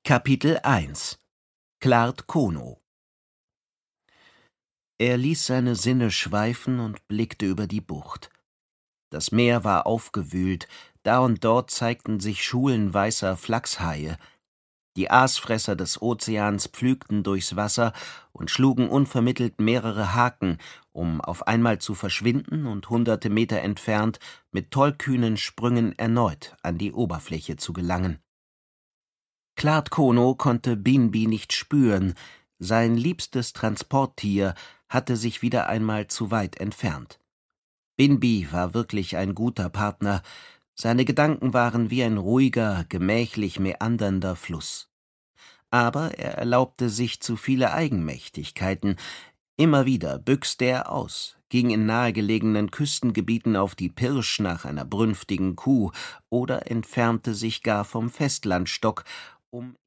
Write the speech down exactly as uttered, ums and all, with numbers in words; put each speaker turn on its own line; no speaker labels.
Kapitel eins Klart Kono. Er ließ seine Sinne schweifen und blickte über die Bucht. Das Meer war aufgewühlt, da und dort zeigten sich Schulen weißer Flachshaie. Die Aasfresser des Ozeans pflügten durchs Wasser und schlugen unvermittelt mehrere Haken, um auf einmal zu verschwinden und hunderte Meter entfernt mit tollkühnen Sprüngen erneut an die Oberfläche zu gelangen. Klart Kono konnte Binbi nicht spüren, sein liebstes Transporttier hatte sich wieder einmal zu weit entfernt. Binbi war wirklich ein guter Partner, seine Gedanken waren wie ein ruhiger, gemächlich meandernder Fluss. Aber er erlaubte sich zu viele Eigenmächtigkeiten. Immer wieder büchste er aus, ging in nahegelegenen Küstengebieten auf die Pirsch nach einer brünftigen Kuh oder entfernte sich gar vom Festlandstock, um